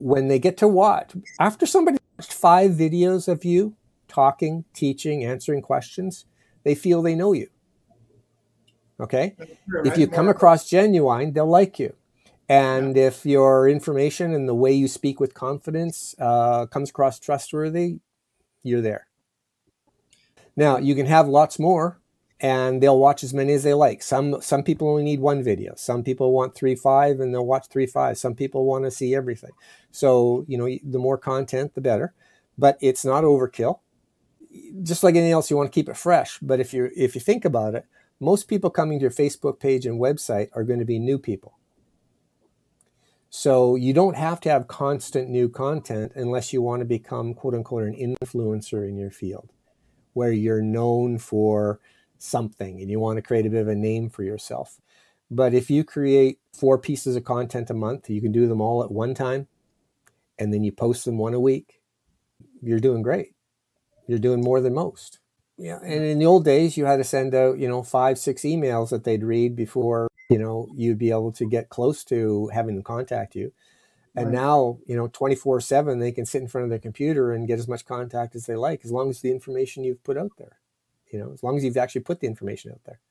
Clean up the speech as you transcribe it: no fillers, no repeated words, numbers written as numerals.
when they get to watch, after somebody watched 5 videos of you talking, teaching, answering questions, they feel they know you. Okay? Sure, If you come across genuine, they'll like you. And if your information and the way you speak with confidence comes across trustworthy, you're there. Now, you can have lots more, and they'll watch as many as they like. Some people only need 1 video. Some people want 3, 5, and they'll watch 3, 5. Some people want to see everything. So, the more content, the better. But it's not overkill. Just like anything else, you want to keep it fresh. But if you think about it, most people coming to your Facebook page and website are going to be new people. So you don't have to have constant new content unless you want to become, quote unquote, an influencer in your field, where you're known for something and you want to create a bit of a name for yourself. But if you create 4 pieces of content a month, you can do them all at one time, and then you post them 1 a week, you're doing great. You're doing more than most. Yeah. And in the old days, you had to send out, 5, 6 emails that they'd read before, you'd be able to get close to having them contact you. And now, 24/7, they can sit in front of their computer and get as much contact as they like, as long as the information you've put out there, as long as you've actually put the information out there.